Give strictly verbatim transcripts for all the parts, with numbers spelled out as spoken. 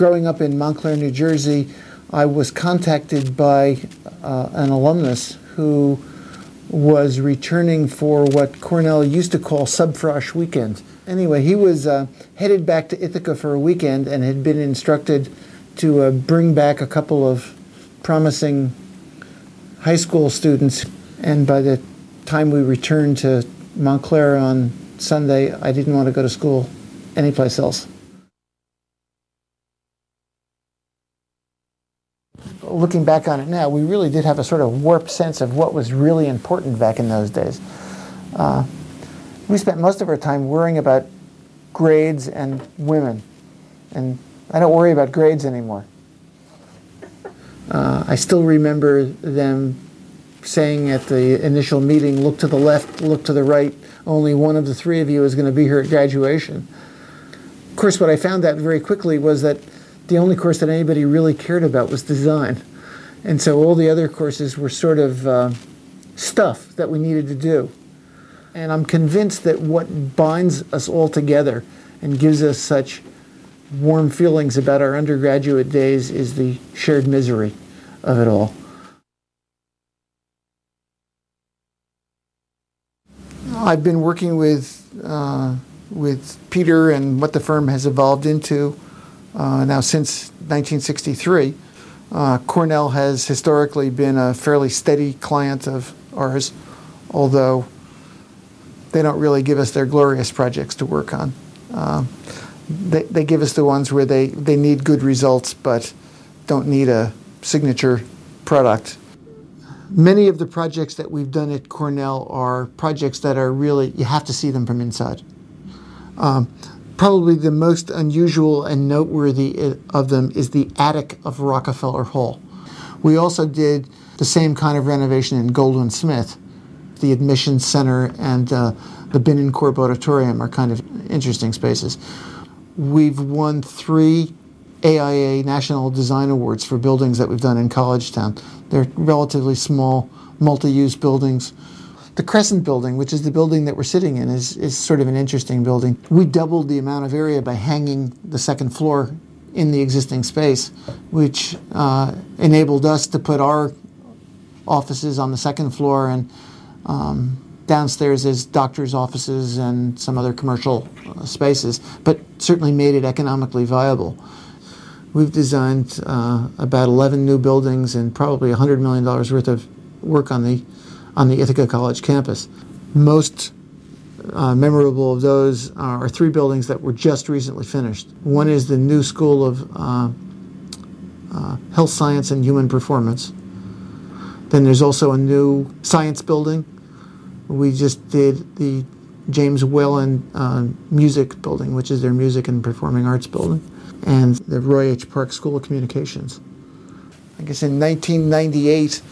growing up in Montclair, New Jersey, I was contacted by uh, an alumnus who was returning for what Cornell used to call Subfrosh Weekend. Anyway, he was uh, headed back to Ithaca for a weekend and had been instructed to uh, bring back a couple of promising high school students. And by the time we returned to Montclair on Sunday, I didn't want to go to school anyplace else. Looking back on it now, we really did have a sort of warped sense of what was really important back in those days. Uh, we spent most of our time worrying about grades and women, and I don't worry about grades anymore. Uh, I still remember them saying at the initial meeting, look to the left, look to the right, only one of the three of you is going to be here at graduation. Of course, what I found out very quickly was that the only course that anybody really cared about was design. And so all the other courses were sort of uh, stuff that we needed to do. And I'm convinced that what binds us all together and gives us such warm feelings about our undergraduate days is the shared misery of it all. I've been working with, uh, with Peter and what the firm has evolved into Uh, now since nineteen sixty-three. Uh, Cornell has historically been a fairly steady client of ours, although they don't really give us their glorious projects to work on. Uh, they, they give us the ones where they, they need good results but don't need a signature product. Many of the projects that we've done at Cornell are projects that are really, you have to see them from inside. Um, Probably the most unusual and noteworthy of them is the attic of Rockefeller Hall. We also did the same kind of renovation in Goldwin Smith. The admissions center and uh, the Binnenkorb Auditorium are kind of interesting spaces. We've won three A I A National Design Awards for buildings that we've done in College Town. They're relatively small, multi-use buildings. The Crescent Building, which is the building that we're sitting in, is, is sort of an interesting building. We doubled the amount of area by hanging the second floor in the existing space, which uh, enabled us to put our offices on the second floor, and um, downstairs is doctors' offices and some other commercial uh, spaces, but certainly made it economically viable. We've designed uh, about eleven new buildings and probably one hundred million dollars worth of work on the on the Ithaca College campus. Most uh, memorable of those are three buildings that were just recently finished. One is the new School of uh, uh, Health Science and Human Performance. Then there's also a new science building. We just did the James Whalen uh, Music Building, which is their music and performing arts building, and the Roy H. Park School of Communications. I guess in nineteen ninety-eight,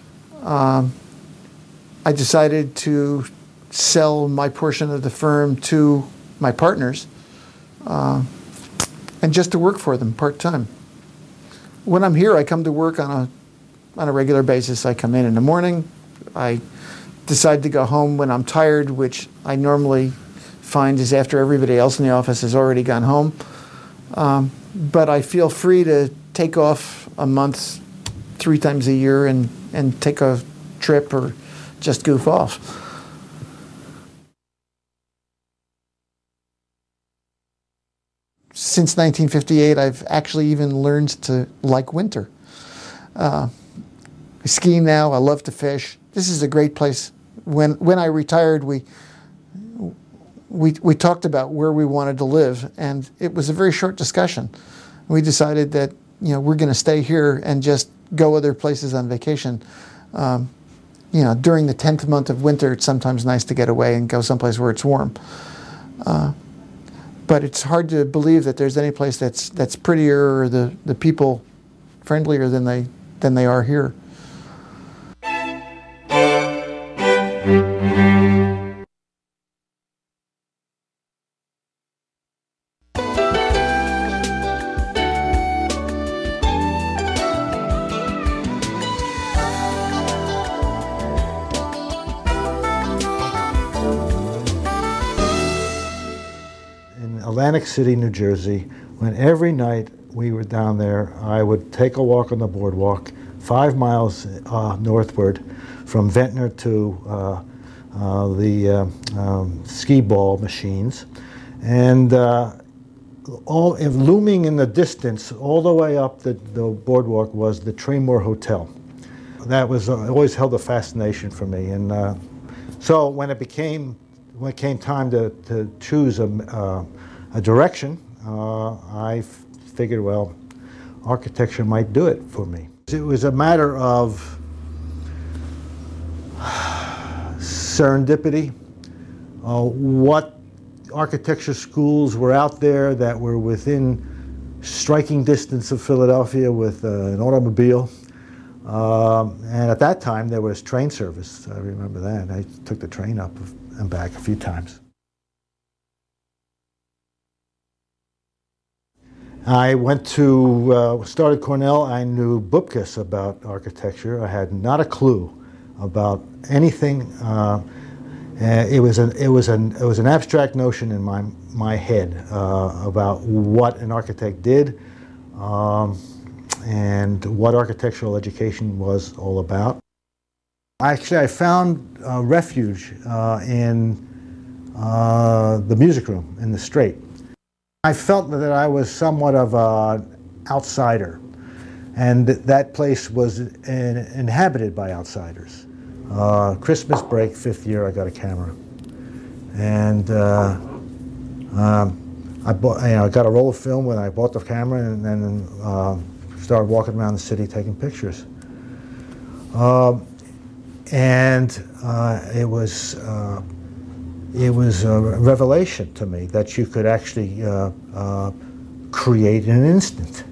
um, I decided to sell my portion of the firm to my partners uh, and just to work for them part-time. When I'm here, I come to work on a on a regular basis. I come in in the morning. I decide to go home when I'm tired, which I normally find is after everybody else in the office has already gone home. Um, but I feel free to take off a month three times a year and, and take a trip or just goof off. Since nineteen fifty-eight, I've actually even learned to like winter. Uh, I ski now, I love to fish. This is a great place. When when I retired, we we we talked about where we wanted to live, and it was a very short discussion. We decided that, you know, we're going to stay here and just go other places on vacation. Um, You know, during the tenth month of winter, it's sometimes nice to get away and go someplace where it's warm. Uh, but it's hard to believe that there's any place that's that's prettier or the, the people friendlier than they than they are here. Atlantic City, New Jersey, when every night we were down there, I would take a walk on the boardwalk, five miles uh, northward from Ventnor to uh, uh, the uh, um, skee ball machines. And uh, all looming in the distance, all the way up the, the boardwalk, was the Traymore Hotel. That was uh, always held a fascination for me. And uh, so when it became when it came time to, to choose a, uh, a direction, uh, I f figured, well, architecture might do it for me. It was a matter of serendipity. Uh, what architecture schools were out there that were within striking distance of Philadelphia with uh, an automobile. Um, and at that time, there was train service. I remember that. I took the train up and back a few times. I went to, uh, started Cornell. I knew bupkis about architecture. I had not a clue about anything. Uh, it was an it was an it was an abstract notion in my my head uh, about what an architect did. Um, and what architectural education was all about. Actually, I found uh, refuge uh, in uh, the music room in the Straight. I felt that I was somewhat of an outsider, and that, that place was in, inhabited by outsiders. Uh, Christmas break, fifth year, I got a camera. And uh, um, I, bought, you know, I got a roll of film when I bought the camera, and then uh, started walking around the city taking pictures. Uh, and uh, it was uh, it was a revelation to me that you could actually uh, uh, create in an instant.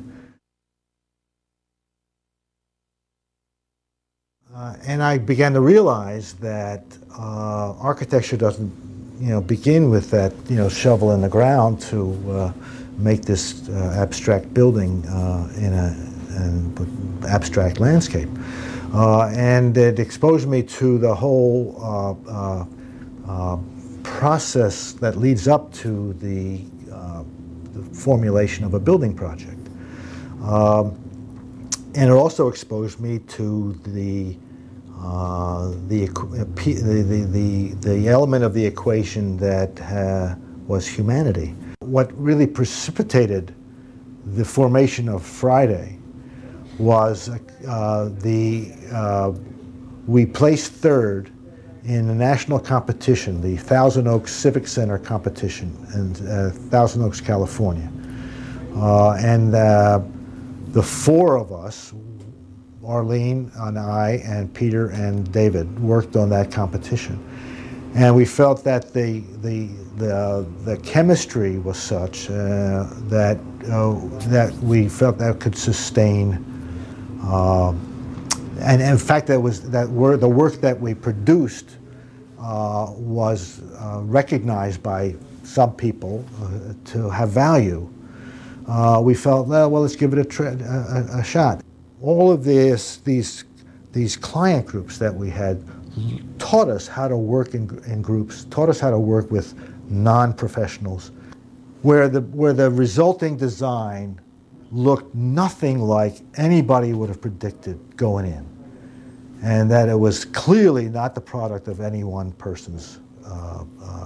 Uh, and I began to realize that uh, architecture doesn't, you know, begin with that, you know, shovel in the ground to uh, make this uh, abstract building uh, in a an abstract landscape. Uh, and it exposed me to the whole uh, uh, uh, process that leads up to the, uh, the formulation of a building project. Um, and it also exposed me to the uh, the, the, the, the, the element of the equation that uh, was humanity. What really precipitated the formation of Friday was uh, the, uh, we placed third in the national competition, the Thousand Oaks Civic Center competition in uh, Thousand Oaks, California. Uh, and uh, the four of us, Arlene and I and Peter and David, worked on that competition. And we felt that the, the, the, the chemistry was such uh, that, uh, that we felt that could sustain. Uh, and in fact, that was that were, the work that we produced uh, was uh, recognized by some people uh, to have value. Uh, we felt, well, well, let's give it a, tra a, a shot. All of this, these, these client groups that we had taught us how to work in, in groups, taught us how to work with non-professionals, where the, where the resulting design looked nothing like anybody would have predicted going in, and that it was clearly not the product of any one person's uh, uh,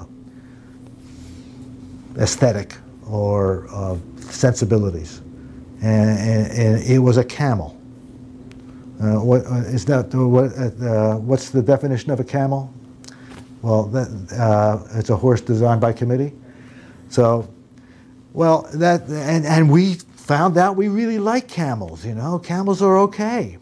aesthetic or uh, sensibilities, and, and, and it was a camel. Uh, what uh, is that? What, uh, what's the definition of a camel? Well, that, uh, it's a horse designed by committee. So, well, that and and we found out we really like camels. You know, camels are okay.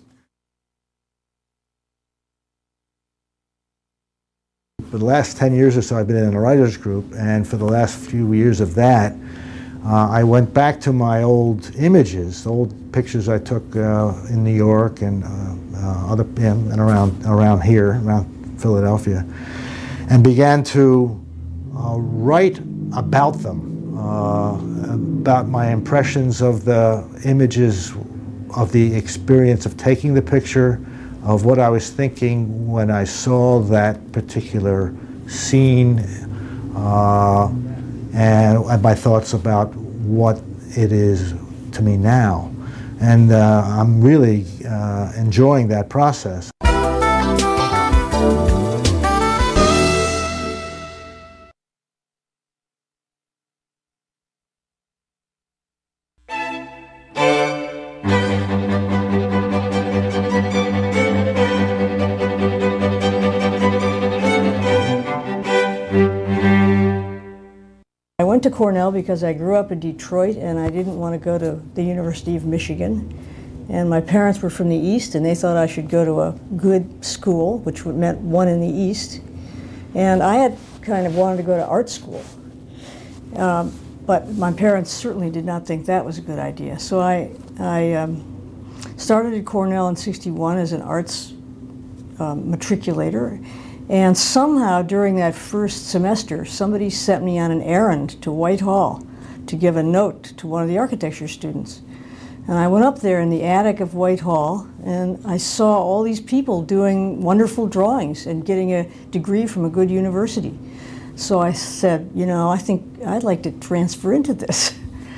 For the last ten years or so, I've been in a writers group, and for the last few years of that, uh, I went back to my old images, old pictures I took uh, in New York and uh, uh, other yeah, and around around here, around Philadelphia, and began to uh, write about them, uh, about my impressions of the images, of the experience of taking the picture, of what I was thinking when I saw that particular scene, uh, and my thoughts about what it is to me now. And uh, I'm really uh, enjoying that process. I went to Cornell because I grew up in Detroit and I didn't want to go to the University of Michigan. And my parents were from the East and they thought I should go to a good school, which meant one in the East. And I had kind of wanted to go to art school. Um, but my parents certainly did not think that was a good idea. So I, I um, started at Cornell in sixty-one as an arts um, matriculator. And somehow during that first semester, somebody sent me on an errand to Whitehall to give a note to one of the architecture students. And I went up there in the attic of Whitehall and I saw all these people doing wonderful drawings and getting a degree from a good university. So I said, you know, I think I'd like to transfer into this.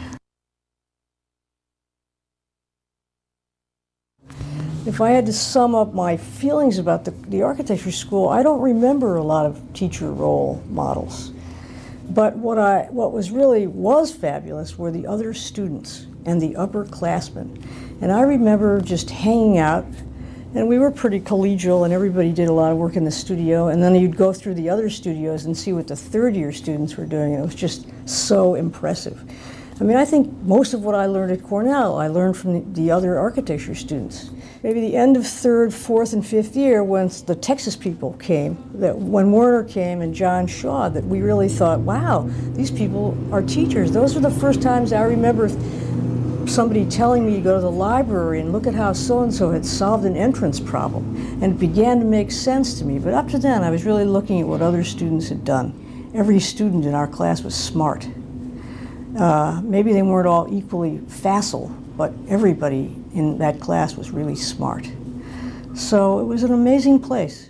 If I had to sum up my feelings about the, the architecture school, I don't remember a lot of teacher role models. But what, I, what was really was fabulous were the other students and the upperclassmen. And I remember just hanging out, and we were pretty collegial, and everybody did a lot of work in the studio, and then you'd go through the other studios and see what the third year students were doing, and it was just so impressive. I mean, I think most of what I learned at Cornell, I learned from the, the other architecture students. Maybe the end of third, fourth, and fifth year, when the Texas people came, that when Werner came and John Shaw, that we really thought, wow, these people are teachers. Those were the first times I remember somebody telling me to go to the library and look at how so-and-so had solved an entrance problem. And it began to make sense to me. But up to then, I was really looking at what other students had done. Every student in our class was smart. Uh, maybe they weren't all equally facile, but everybody in that class was really smart. So it was an amazing place.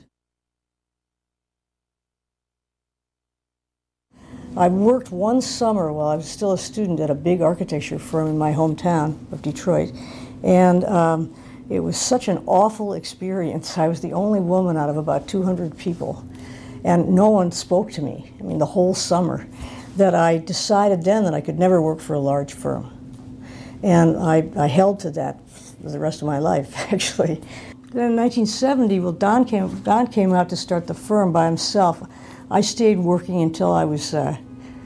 I worked one summer while I was still a student at a big architecture firm in my hometown of Detroit, and um, it was such an awful experience. I was the only woman out of about two hundred people, and no one spoke to me, I mean, the whole summer, that I decided then that I could never work for a large firm. And I, I held to that for the rest of my life, actually. Then in nineteen seventy, well, Don came, Don came out to start the firm by himself. I stayed working until I was uh,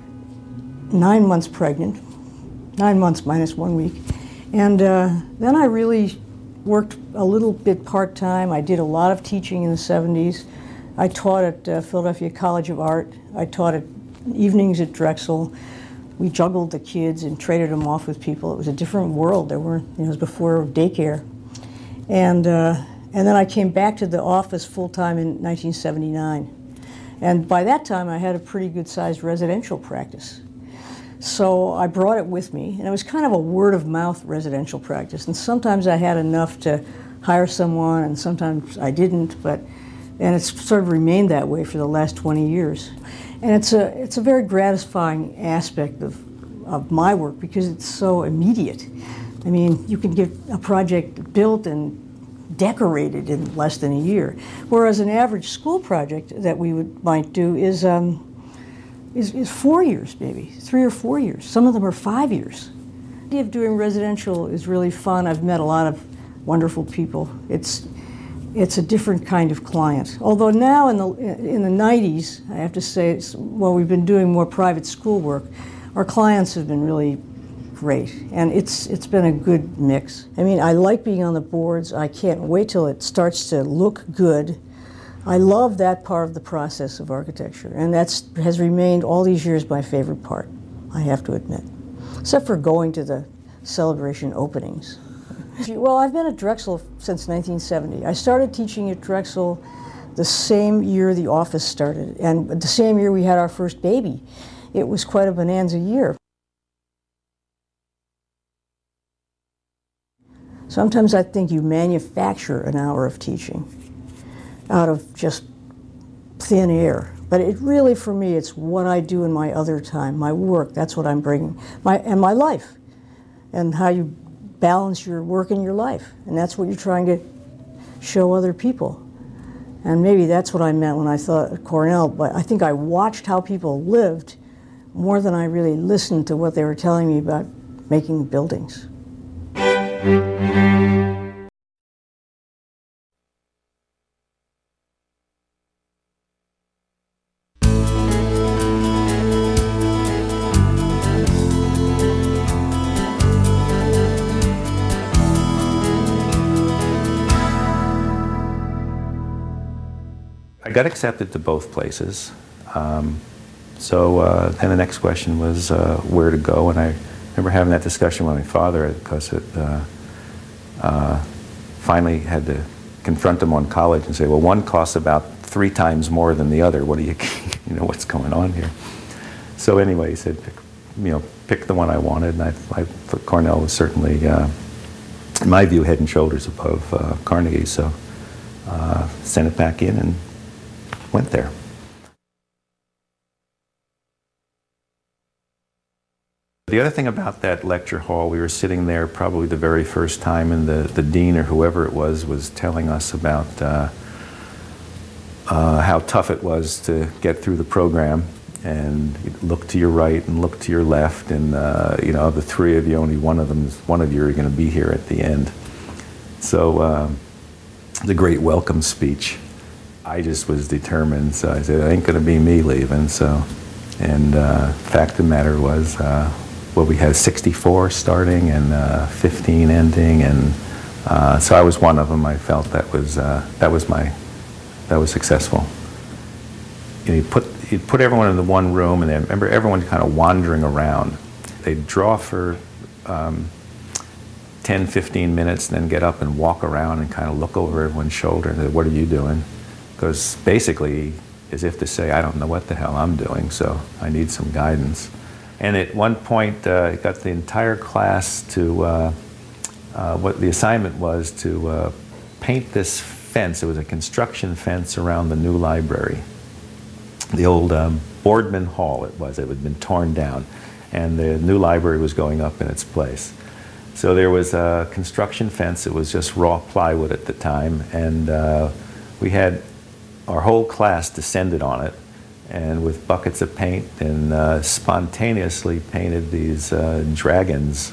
nine months pregnant, nine months minus one week. And uh, then I really worked a little bit part-time. I did a lot of teaching in the seventies. I taught at uh, Philadelphia College of Art. I taught at evenings at Drexel. We juggled the kids and traded them off with people. It was a different world. There weren't, you know, it was before daycare. And, uh, and then I came back to the office full-time in nineteen seventy-nine. And by that time, I had a pretty good-sized residential practice. So I brought it with me, and it was kind of a word-of-mouth residential practice. And sometimes I had enough to hire someone, and sometimes I didn't, but, and it's sort of remained that way for the last twenty years. And it's a, it's a very gratifying aspect of, of my work because it's so immediate. I mean, you can get a project built and decorated in less than a year, whereas an average school project that we would, might do is, um, is, is four years maybe, three or four years. Some of them are five years. The idea of doing residential is really fun. I've met a lot of wonderful people. It's, It's a different kind of client. Although now in the, in the nineties, I have to say, it's, well, we've been doing more private school work, our clients have been really great. And it's, it's been a good mix. I mean, I like being on the boards. I can't wait till it starts to look good. I love that part of the process of architecture. And that has remained all these years my favorite part, I have to admit. Except for going to the celebration openings. Well, I've been at Drexel since nineteen seventy. I started teaching at Drexel the same year the office started, and the same year we had our first baby. It was quite a bonanza year. Sometimes I think you manufacture an hour of teaching out of just thin air. But it really, for me, it's what I do in my other time, my work. That's what I'm bringing, my, and my life. and how you balance your work and your life. And that's what you're trying to show other people. And maybe that's what I meant when I thought of Cornell, but I think I watched how people lived more than I really listened to what they were telling me about making buildings. I got accepted to both places. Um, so uh, then the next question was uh, where to go, and I remember having that discussion with my father because it uh, uh, finally had to confront him on college and say, well, one costs about three times more than the other. What do you, you know, what's going on here? So anyway, he said, pick, you know, pick the one I wanted, and I, I thought Cornell was certainly, uh, in my view, head and shoulders above uh, Carnegie. So uh, sent it back in and went there. The other thing about that lecture hall, we were sitting there probably the very first time, and the, the dean or whoever it was was telling us about uh, uh, how tough it was to get through the program, and look to your right and look to your left, and uh, you know, of the three of you, only one of them, one of you are going to be here at the end. So uh, the great welcome speech. I just was determined, so I said, it ain't going to be me leaving. So, and uh, fact of the matter was, uh, well, we had sixty-four starting and uh, fifteen ending, and uh, so I was one of them. I felt that was uh, that was my that was successful. You know, you put you put everyone in the one room, and then remember everyone kind of wandering around. They'd draw for um, ten, fifteen minutes, and then get up and walk around and kind of look over everyone's shoulder and say, "What are you doing?" Because basically, as if to say, I don't know what the hell I'm doing, so I need some guidance. And at one point, uh, I got the entire class to, uh, uh, what the assignment was to uh, paint this fence. It was a construction fence around the new library. The old um, Boardman Hall it was, it had been torn down, and the new library was going up in its place. So there was a construction fence. It was just raw plywood at the time, and uh, we had our whole class descended on it, and with buckets of paint, and uh, spontaneously painted these uh, dragons.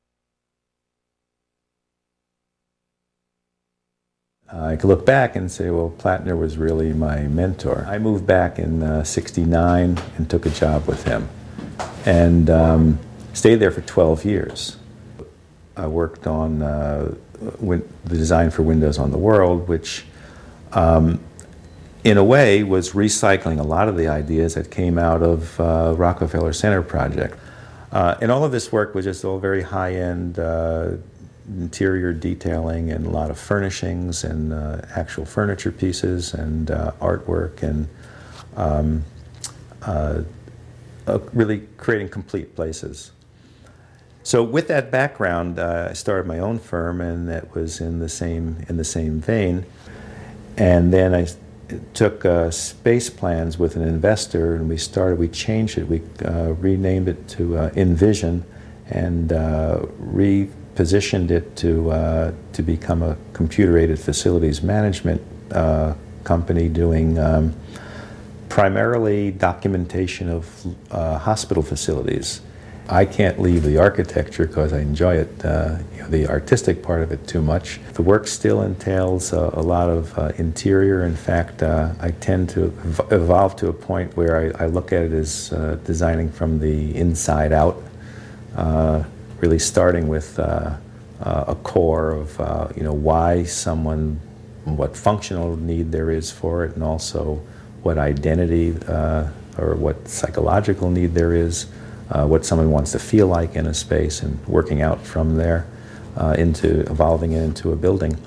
I could look back and say, well, Plattner was really my mentor. I moved back in uh, sixty-nine and took a job with him, and um, stayed there for twelve years. I worked on uh, the design for Windows on the World, which um, in a way was recycling a lot of the ideas that came out of uh, Rockefeller Center project. Uh, and all of this work was just all very high-end uh, interior detailing and a lot of furnishings and uh, actual furniture pieces and uh, artwork, and um, uh, uh, really creating complete places. So with that background, uh, I started my own firm, and that was in the same in the same vein. And then I took uh, space plans with an investor, and we started. We changed it. We uh, renamed it to uh, Envision, and uh, repositioned it to uh, to become a computer-aided facilities management uh, company doing um, primarily documentation of uh, hospital facilities. I can't leave the architecture because I enjoy it, uh, you know, the artistic part of it too much. The work still entails uh, a lot of uh, interior. In fact, uh, I tend to ev evolve to a point where I, I look at it as uh, designing from the inside out, uh, really starting with uh, uh, a core of uh, you know, why someone, what functional need there is for it, and also what identity uh, or what psychological need there is. Uh, what someone wants to feel like in a space, and working out from there uh, into evolving it into a building.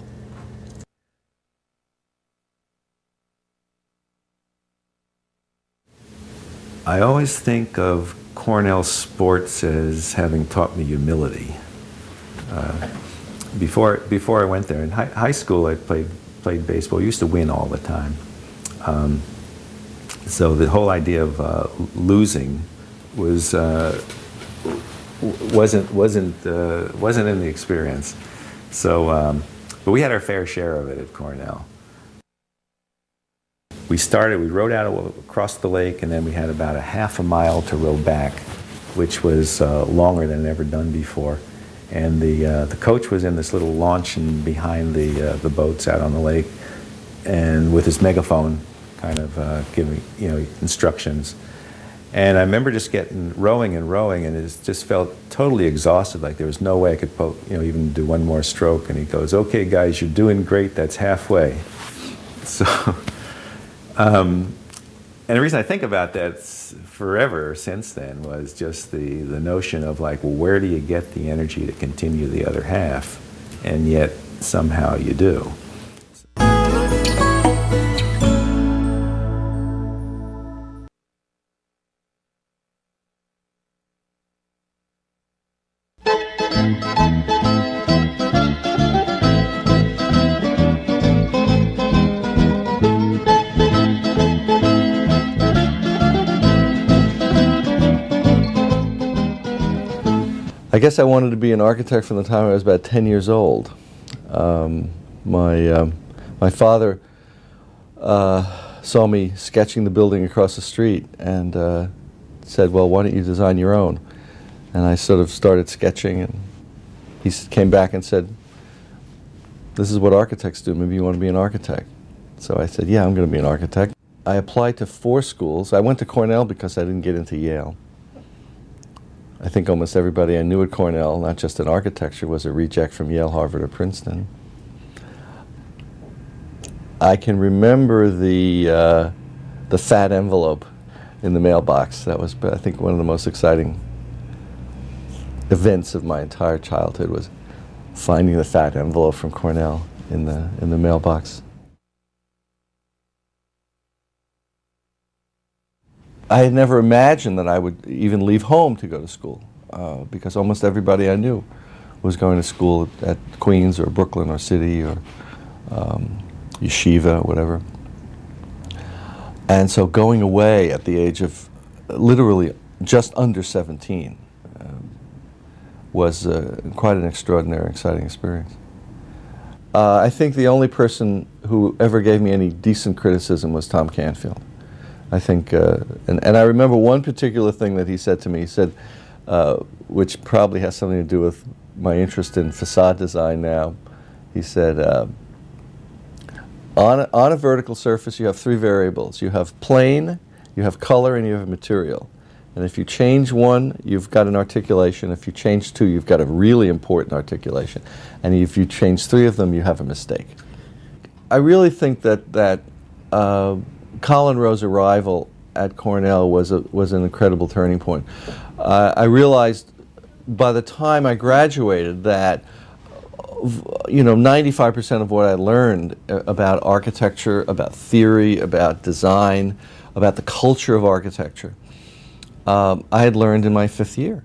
I always think of Cornell sports as having taught me humility. Uh, before, before I went there, in high, high school I played, played baseball. I used to win all the time. Um, so the whole idea of uh, losing was uh, w- wasn't wasn't uh, wasn't in the experience. So, um, but we had our fair share of it at Cornell. We started. We rowed out across the lake, and then we had about a half a mile to row back, which was uh, longer than I'd ever done before. And the uh, the coach was in this little launch and behind the uh, the boats out on the lake, and with his megaphone, kind of uh, giving you know instructions. And I remember just getting rowing and rowing, and it just felt totally exhausted. Like there was no way I could po- you know even do one more stroke. And he goes, "Okay, guys, you're doing great. That's halfway." So, um, and the reason I think about that forever since then was just the, the notion of like, well, where do you get the energy to continue the other half? And yet somehow you do. I guess I wanted to be an architect from the time I was about ten years old. Um, my, um, my father uh, saw me sketching the building across the street and uh, said, well, why don't you design your own? And I sort of started sketching, and he came back and said, this is what architects do, maybe you want to be an architect. So I said, yeah, I'm going to be an architect. I applied to four schools. I went to Cornell because I didn't get into Yale. I think almost everybody I knew at Cornell, not just in architecture, was a reject from Yale, Harvard, or Princeton. I can remember the uh, the fat envelope in the mailbox. That was, I think, one of the most exciting events of my entire childhood was finding the fat envelope from Cornell in the in the mailbox. I had never imagined that I would even leave home to go to school, uh, because almost everybody I knew was going to school at, at Queens or Brooklyn or City or um, Yeshiva, whatever. And so going away at the age of literally just under seventeen uh, was uh, quite an extraordinary, exciting experience. Uh, I think the only person who ever gave me any decent criticism was Tom Canfield. I think, uh, and, and I remember one particular thing that he said to me. He said, uh, which probably has something to do with my interest in facade design now. He said, uh, on, a, on a vertical surface you have three variables. You have plane, you have color, and you have material. And if you change one, you've got an articulation. If you change two, you've got a really important articulation. And if you change three of them, you have a mistake. I really think that, that uh, Colin Rowe's arrival at Cornell was a, was an incredible turning point. Uh, I realized by the time I graduated that, you know, ninety-five percent of what I learned about architecture, about theory, about design, about the culture of architecture, um, I had learned in my fifth year.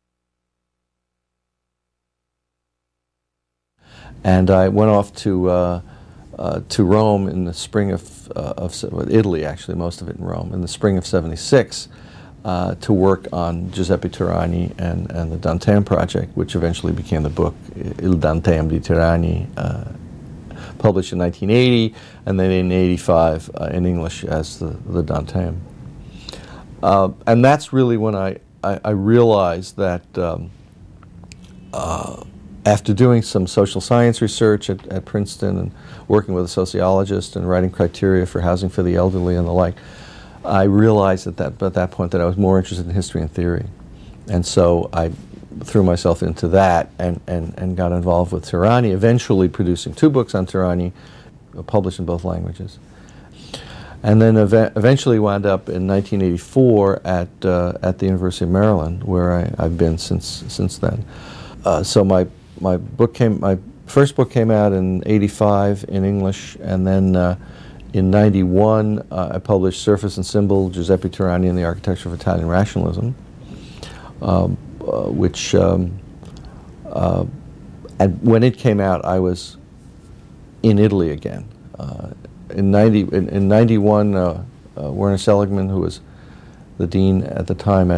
And I went off to uh, Uh, to Rome in the spring of, uh, of Italy, actually, most of it in Rome, in the spring of seventy-six, uh, to work on Giuseppe Tirani and, and the Dantem project, which eventually became the book Il Dantem di Tirani, uh, published in nineteen eighty, and then in eighty-five uh, in English as the, the Dantem. Uh, and that's really when I, I, I realized that um, uh, after doing some social science research at, at Princeton and working with a sociologist and writing criteria for housing for the elderly and the like, I realized at that, at that point that I was more interested in history and theory. And so I threw myself into that and, and, and got involved with Tirani, eventually producing two books on Tirani, published in both languages. And then ev- eventually wound up in nineteen eighty-four at, uh, at the University of Maryland, where I, I've been since, since then. Uh, so my, my book came, my first book came out in eighty-five in English, and then uh, in ninety-one uh, I published Surface and Symbol, Giuseppe Tirani and the Architecture of Italian Rationalism, um, uh, which, um, uh, and when it came out, I was in Italy again. Uh, in, ninety, in, in ninety-one, uh, uh, Werner Seligman, who was the dean at the time at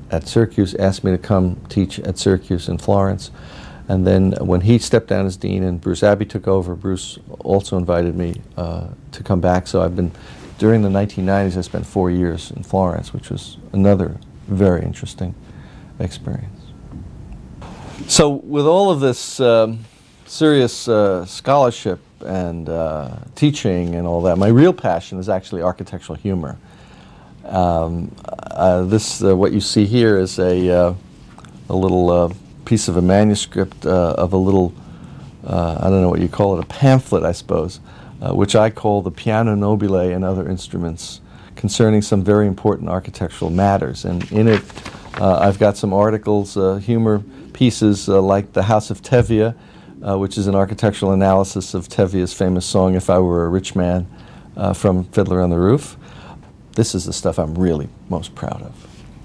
at Syracuse, asked me to come teach at Syracuse in Florence. And then when he stepped down as dean and Bruce Abbey took over, Bruce also invited me uh, to come back. So I've been, during the nineteen nineties, I spent four years in Florence, which was another very interesting experience. So with all of this um, serious uh, scholarship and uh, teaching and all that, my real passion is actually architectural humor. Um, uh, this, uh, what you see here is a, uh, a little uh, piece of a manuscript uh, of a little, uh, I don't know what you call it, a pamphlet, I suppose, uh, which I call the Piano Nobile and Other Instruments, concerning some very important architectural matters. And in it, uh, I've got some articles, uh, humor pieces uh, like The House of Tevye, uh, which is an architectural analysis of Tevye's famous song, If I Were a Rich Man, uh, from Fiddler on the Roof. This is the stuff I'm really most proud of.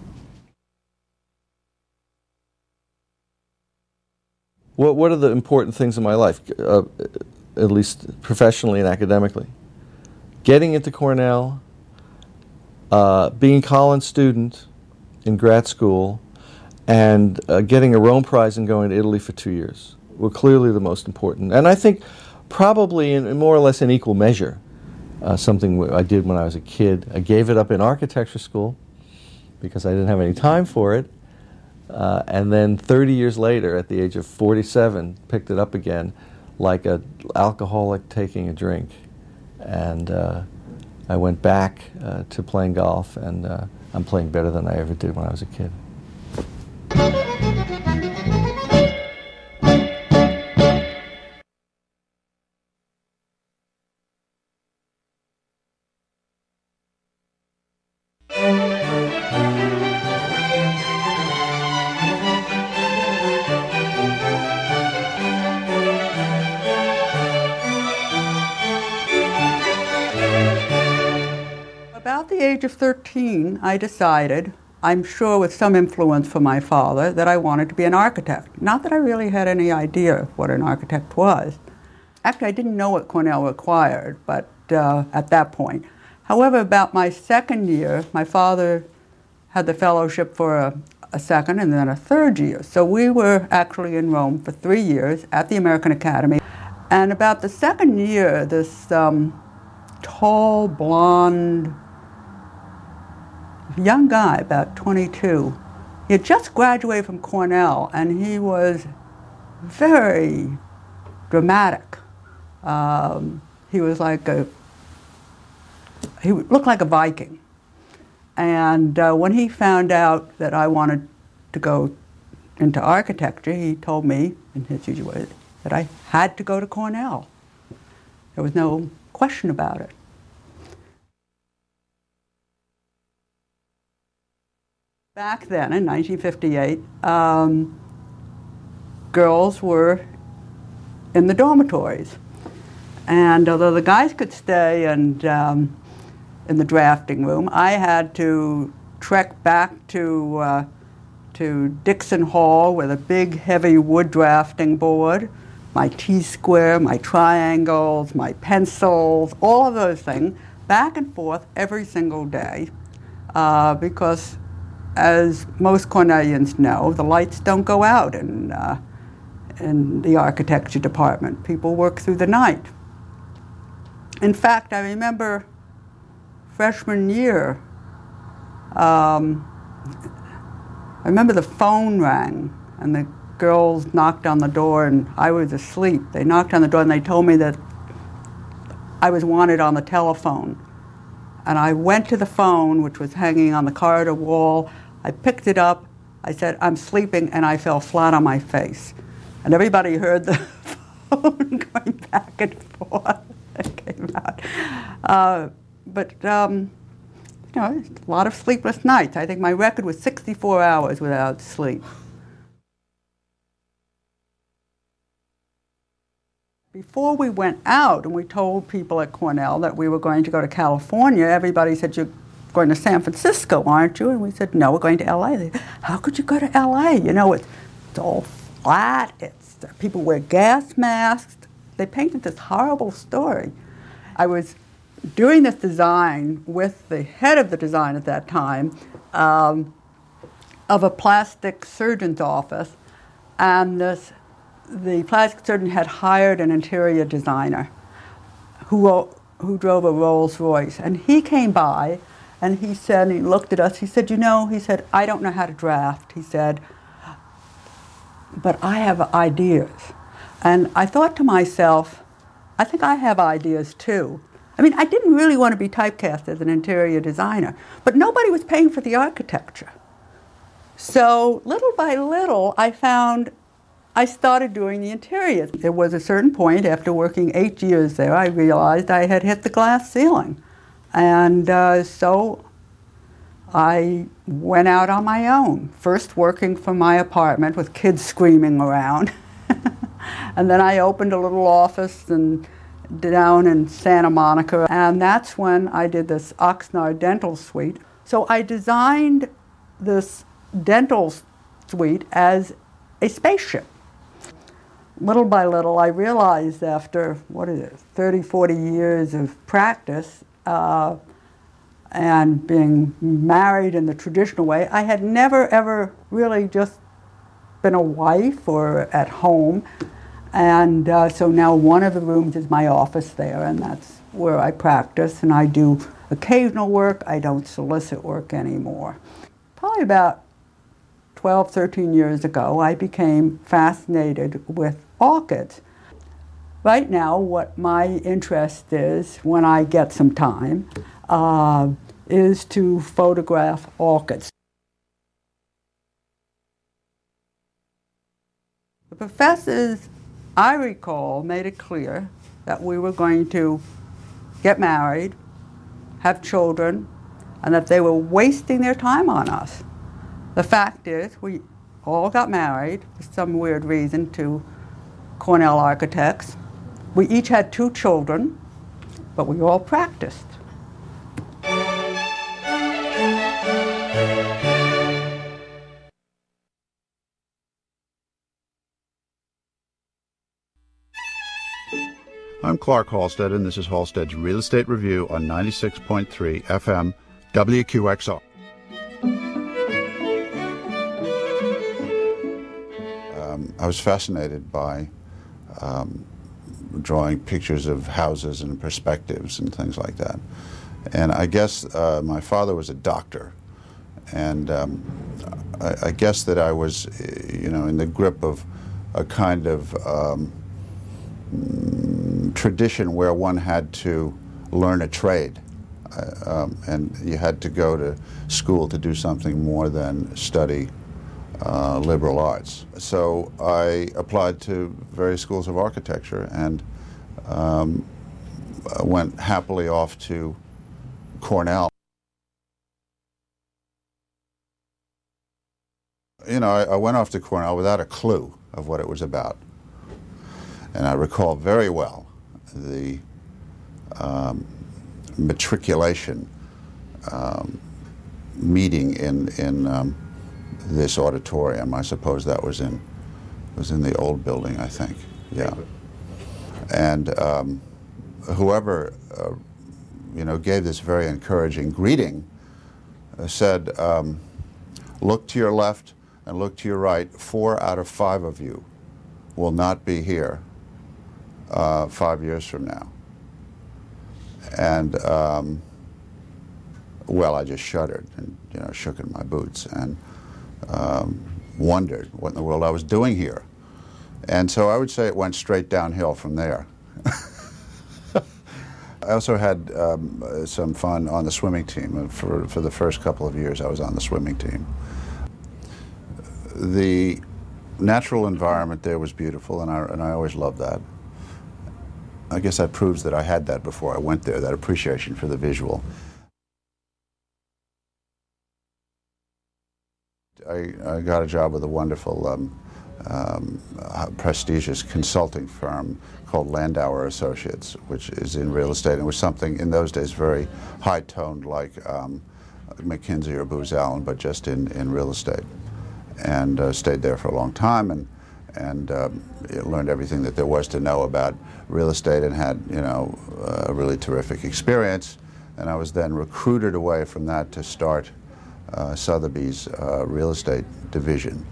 What, what are the important things in my life, uh, at least professionally and academically? Getting into Cornell, uh, being a Collins student in grad school, and uh, getting a Rome Prize and going to Italy for two years were clearly the most important. And I think probably in, in more or less in equal measure, uh, something I did when I was a kid. I gave it up in architecture school because I didn't have any time for it. Uh, and then thirty years later, at the age of forty-seven, picked it up again like an alcoholic taking a drink. And uh, I went back uh, to playing golf, and uh, I'm playing better than I ever did when I was a kid. About the age of thirteen, I decided, I'm sure with some influence from my father, that I wanted to be an architect. Not that I really had any idea what an architect was. Actually, I didn't know what Cornell required, but uh, at that point. However, about my second year, my father had the fellowship for a, a second and then a third year. So we were actually in Rome for three years at the American Academy. And about the second year, this um, tall, blonde, young guy, about twenty-two. He had just graduated from Cornell, and he was very dramatic. Um, he was like a, he looked like a Viking. And uh, when he found out that I wanted to go into architecture, he told me, in his usual way, that I had to go to Cornell. There was no question about it. Back then, in nineteen fifty-eight, um, girls were in the dormitories. And although the guys could stay and um, in the drafting room, I had to trek back to, uh, to Dixon Hall with a big, heavy wood drafting board, my T-square, my triangles, my pencils, all of those things, back and forth every single day, uh, because as most Cornellians know, the lights don't go out in, uh, in the architecture department. People work through the night. In fact, I remember freshman year, um, I remember the phone rang and the girls knocked on the door and I was asleep. They knocked on the door and they told me that I was wanted on the telephone. And I went to the phone, which was hanging on the corridor wall. I picked it up, I said, I'm sleeping, and I fell flat on my face. And everybody heard the phone going back and forth. It came out. Uh, but, um, you know, a lot of sleepless nights. I think my record was sixty-four hours without sleep. Before we went out and we told people at Cornell that we were going to go to California, everybody said, you're going to San Francisco, aren't you? And we said, no, we're going to L A. They said, how could you go to L A? You know, it's, it's all flat, it's, people wear gas masks. They painted this horrible story. I was doing this design with the head of the design at that time, um, of a plastic surgeon's office, and this, the plastic surgeon had hired an interior designer who, who drove a Rolls Royce. And he came by, and he said, and he looked at us, he said, you know, he said, I don't know how to draft. He said, but I have ideas. And I thought to myself, I think I have ideas too. I mean, I didn't really want to be typecast as an interior designer, but nobody was paying for the architecture. So little by little, I found I started doing the interiors. There was a certain point after working eight years there, I realized I had hit the glass ceiling. And uh, so I went out on my own, first working from my apartment with kids screaming around. And then I opened a little office and down in Santa Monica, and that's when I did this Oxnard Dental Suite. So I designed this dental suite as a spaceship. Little by little, I realized after, what is it, thirty, forty years of practice uh, and being married in the traditional way, I had never, ever really just been a wife or at home. And uh, so now one of the rooms is my office there, and that's where I practice, and I do occasional work. I don't solicit work anymore. Probably about twelve, thirteen years ago, I became fascinated with orchids. Right now, what my interest is, when I get some time, uh, is to photograph orchids. The professors, I recall, made it clear that we were going to get married, have children, and that they were wasting their time on us. The fact is, we all got married for some weird reason to Cornell architects. We each had two children, but we all practiced. I'm Clark Halstead, and this is Halstead's Real Estate Review on ninety-six point three F M W Q X R. Um, I was fascinated by um, drawing pictures of houses and perspectives and things like that. And I guess uh, my father was a doctor, and um, I, I guess that I was, you know, in the grip of a kind of um, tradition where one had to learn a trade, uh, um, and you had to go to school to do something more than study uh, liberal arts. So I applied to various schools of architecture and um, went happily off to Cornell. You know, I, I went off to Cornell without a clue of what it was about. And I recall very well the um, matriculation um, meeting in in um, this auditorium. I suppose that was in was in the old building, I think. Yeah. And um, whoever uh, you know gave this very encouraging greeting uh, said, um, "Look to your left and look to your right. Four out of five of you will not be here Uh, five years from now." And um, well, I just shuddered and, you know, shook in my boots and um, wondered what in the world I was doing here. And so I would say it went straight downhill from there. I also had um, some fun on the swimming team. For, for the first couple of years I was on the swimming team. The natural environment there was beautiful, and I, and I always loved that. I guess that proves that I had that before I went there, that appreciation for the visual. I, I got a job with a wonderful, um, um, uh, prestigious consulting firm called Landauer Associates, which is in real estate, and it was something in those days very high-toned, like um, McKinsey or Booz Allen, but just in, in real estate. And uh, stayed there for a long time, and and um, learned everything that there was to know about real estate, and had, you know, a really terrific experience. And I was then recruited away from that to start uh, Sotheby's uh, real estate division.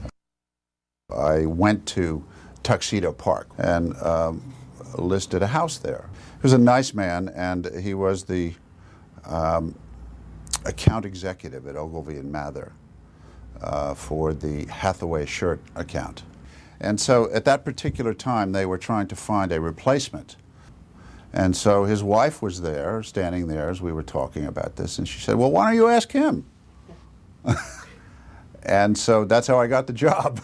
I went to Tuxedo Park and um, listed a house there. He was a nice man, and he was the um, account executive at Ogilvy and Mather uh, for the Hathaway shirt account. And so at that particular time, they were trying to find a replacement. And so his wife was there, standing there as we were talking about this, and she said, well, why don't you ask him? And so that's how I got the job.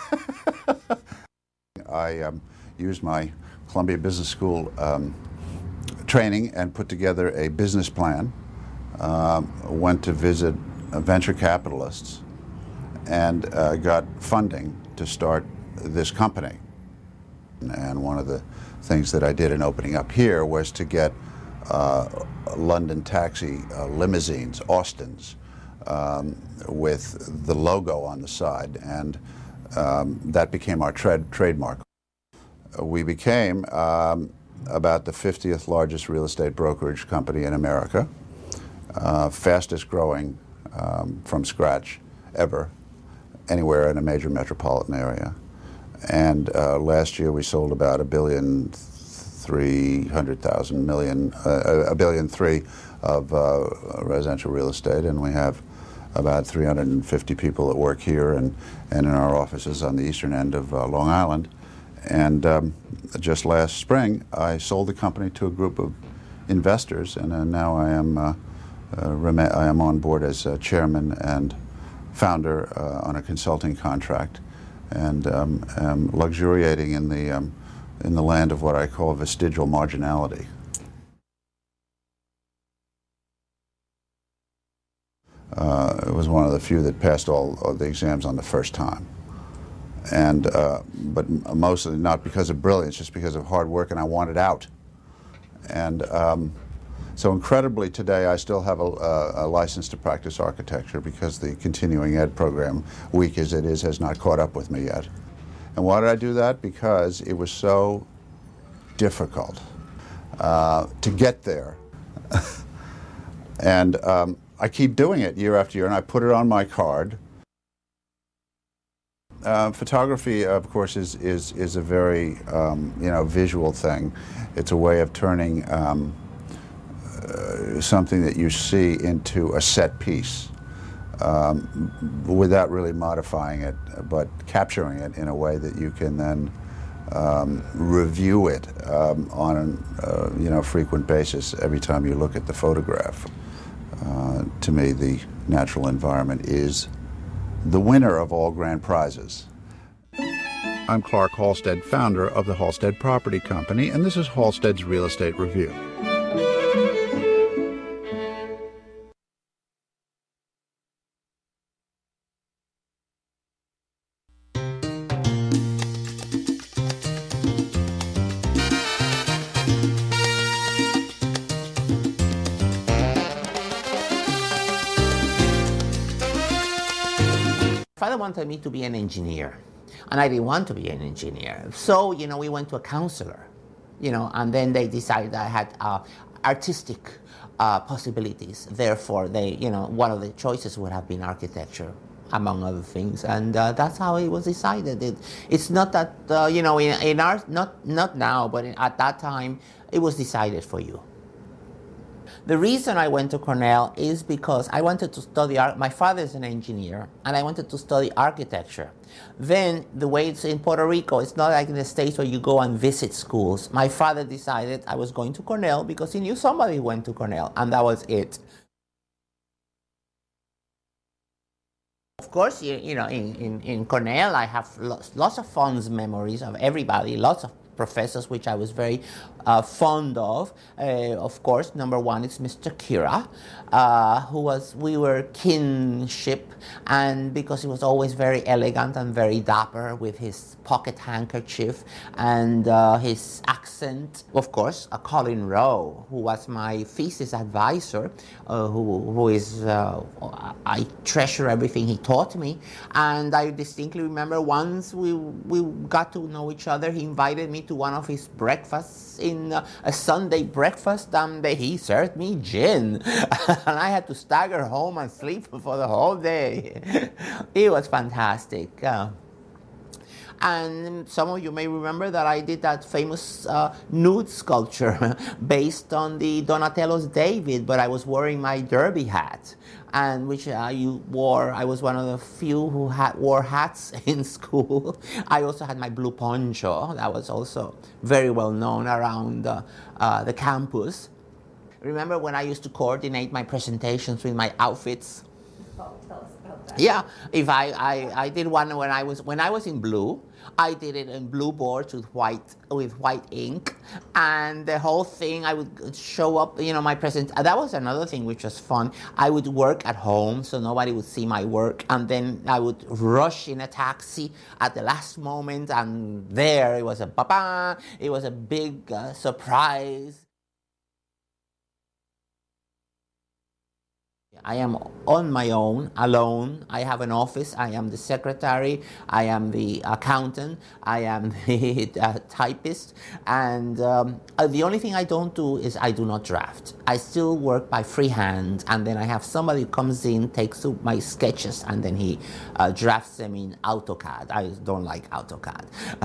I um, used my Columbia Business School um, training and put together a business plan, um, went to visit uh, venture capitalists, and uh, got funding to start this company. And one of the things that I did in opening up here was to get uh, London taxi uh, limousines, Austins, um, with the logo on the side, and um, that became our tra trademark. We became um, about the fiftieth largest real estate brokerage company in America, uh, fastest growing um, from scratch ever, anywhere in a major metropolitan area. And uh, last year we sold about a billion three hundred thousand million, uh, a billion three of uh, residential real estate, and we have about three hundred fifty people that work here and, and in our offices on the eastern end of uh, Long Island. And um, just last spring, I sold the company to a group of investors, and uh, now I am uh, uh, I am on board as uh, chairman and founder uh, on a consulting contract, and um, am luxuriating in the um, in the land of what I call vestigial marginality. Uh, it was one of the few that passed all of the exams on the first time, and uh, but mostly not because of brilliance, just because of hard work, and I wanted out. And um, so incredibly today I still have a, a, a license to practice architecture because the continuing ed program, weak as it is, has not caught up with me yet. And why did I do that? Because it was so difficult uh, to get there. And um, I keep doing it year after year, and I put it on my card. Uh, photography, of course, is, is, is a very um, you know, visual thing. It's a way of turning um, uh, something that you see into a set piece um, without really modifying it, but capturing it in a way that you can then um, review it um, on a uh, you know, frequent basis every time you look at the photograph. Uh, to me, the natural environment is the winner of all grand prizes. I'm Clark Halstead, founder of the Halstead Property Company, and this is Halstead's Real Estate Review. Father wanted me to be an engineer, and I didn't want to be an engineer. So, you know, we went to a counselor, you know, and then they decided I had uh, artistic uh, possibilities. Therefore, they, you know, one of the choices would have been architecture, among other things, and uh, that's how it was decided. It, it's not that, uh, you know, in, in our, not, not now, but in, at that time, it was decided for you. The reason I went to Cornell is because I wanted to study art. My father is an engineer, and I wanted to study architecture. Then, the way it's in Puerto Rico, it's not like in the States where you go and visit schools. My father decided I was going to Cornell because he knew somebody who went to Cornell, and that was it. Of course, you, you know, in, in, in Cornell, I have lots, lots of fond memories of everybody, lots of professors, which I was very uh, fond of. Uh, of course, number one is Mister Kira, uh, who was, we were kinship, and because he was always very elegant and very dapper with his pocket handkerchief and uh, his accent. Of course, uh, Colin Rowe, who was my thesis advisor, uh, who, who is, uh, I treasure everything he taught me, and I distinctly remember once we, we got to know each other, he invited me to one of his breakfasts in having uh, a Sunday breakfast, and he served me gin. And I had to stagger home and sleep for the whole day. It was fantastic. Uh, And some of you may remember that I did that famous uh, nude sculpture based on the Donatello's David, but I was wearing my derby hat, and which uh, you wore. I was one of the few who had wore hats in school. I also had my blue poncho. That was also very well known around uh, uh, the campus. Remember when I used to coordinate my presentations with my outfits? Oh, tell us about that. Yeah, if I, I, I did one when I was when I was in blue. I did it in blue boards with white with white ink, and the whole thing I would show up. You know, my present. That was another thing which was fun. I would work at home, so nobody would see my work, and then I would rush in a taxi at the last moment, and there it was a ba-ba. It was a big uh, surprise. I am on my own, alone. I have an office. I am the secretary. I am the accountant. I am the uh, typist. And um, uh, the only thing I don't do is I do not draft. I still work by freehand. And then I have somebody who comes in, takes my sketches, and then he uh, drafts them in AutoCAD. I don't like AutoCAD.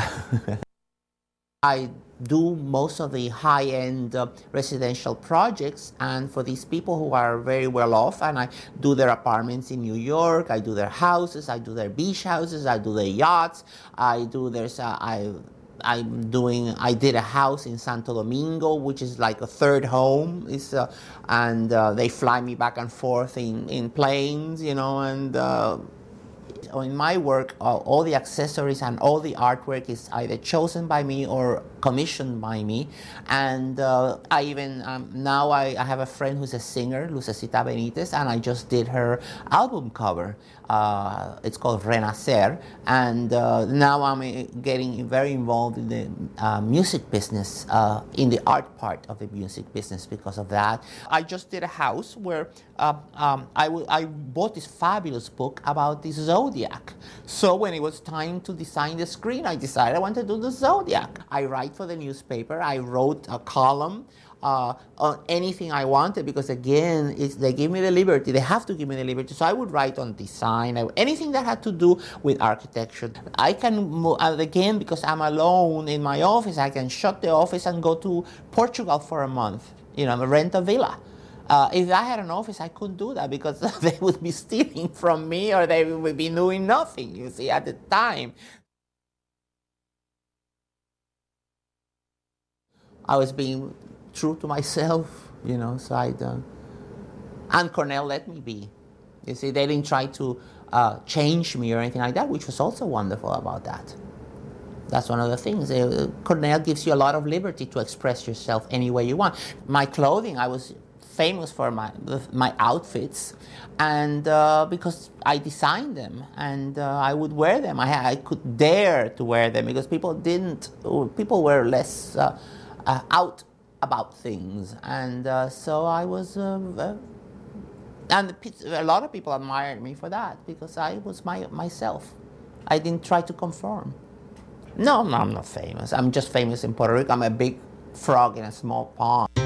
I do most of the high-end uh, residential projects, and for these people who are very well off, and I do their apartments in New York, I do their houses, I do their beach houses, I do their yachts, I do their, uh, I, I'm doing, I did a house in Santo Domingo, which is like a third home, it's, uh, and uh, they fly me back and forth in, in planes, you know, and uh, in my work, uh, all the accessories and all the artwork is either chosen by me or commissioned by me. And uh, I even, um, now I, I have a friend who's a singer, Lucecita Benitez, and I just did her album cover. Uh, it's called Renacer. And uh, now I'm getting very involved in the uh, music business, uh, in the art part of the music business because of that. I just did a house where uh, um, I, w I bought this fabulous book about the Zodiac. So when it was time to design the screen, I decided I wanted to do the Zodiac. I write for the newspaper. I wrote a column uh, on anything I wanted because, again, it's, they give me the liberty. They have to give me the liberty. So I would write on design, anything that had to do with architecture. I can, move, again, because I'm alone in my office, I can shut the office and go to Portugal for a month, you know, rent a villa. Uh, if I had an office, I couldn't do that because they would be stealing from me or they would be doing nothing, you see, at the time. I was being true to myself, you know, so I don't. And Cornell let me be. You see, they didn't try to uh, change me or anything like that, which was also wonderful about that. That's one of the things. Uh, Cornell gives you a lot of liberty to express yourself any way you want. My clothing, I was famous for my my outfits, and uh, because I designed them, and uh, I would wear them. I, I could dare to wear them because people didn't. People were less uh, uh, out about things, and uh, so I was. Uh, uh, and a lot of people admired me for that because I was my myself. I didn't try to conform. No, no, I'm not famous. I'm just famous in Puerto Rico. I'm a big frog in a small pond.